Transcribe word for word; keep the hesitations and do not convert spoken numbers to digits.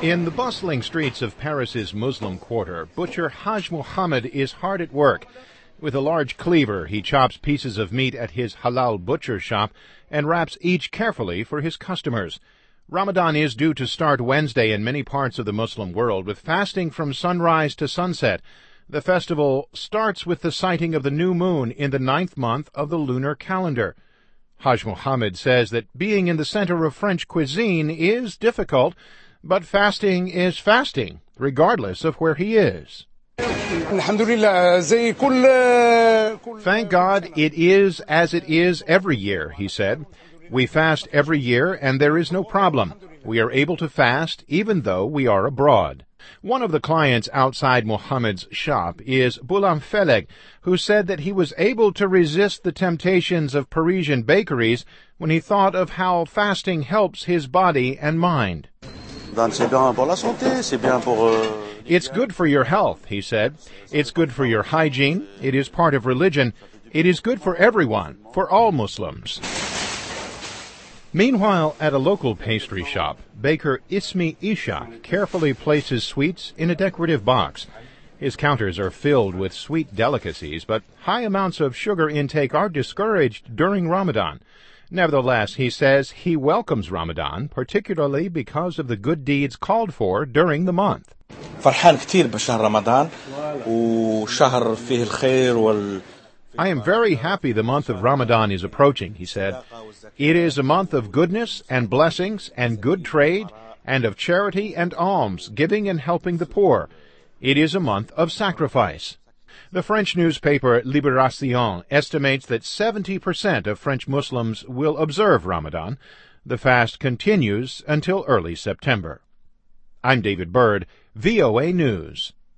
In the bustling streets of Paris's Muslim quarter, butcher Haj Muhammad is hard at work. With a large cleaver, he chops pieces of meat at his halal butcher shop and wraps each carefully for his customers. Ramadan is due to start Wednesday in many parts of the Muslim world, with fasting from sunrise to sunset. The festival starts with the sighting of the new moon in the ninth month of the lunar calendar. Haj Muhammad says that being in the center of French cuisine is difficult, but fasting is fasting, regardless of where he is. Thank God it is as it is every year, he said. We fast every year, and there is no problem. We are able to fast even though we are abroad. One of the clients outside Muhammad's shop is Boulam Feleg, who said that he was able to resist the temptations of Parisian bakeries when he thought of how fasting helps his body and mind. It's good for your health, he said. It's good for your hygiene. It is part of religion. It is good for everyone, for all Muslims. Meanwhile, at a local pastry shop, baker Ismi Ishak carefully places sweets in a decorative box. His counters are filled with sweet delicacies, but high amounts of sugar intake are discouraged during Ramadan. Nevertheless, he says he welcomes Ramadan, particularly because of the good deeds called for during the month. I am very happy the month of Ramadan is approaching, he said. It is a month of goodness and blessings and good trade and of charity and alms, giving and helping the poor. It is a month of sacrifice. The French newspaper Libération estimates that seventy percent of French Muslims will observe Ramadan. The fast continues until early September. I'm David Byrd, V O A News.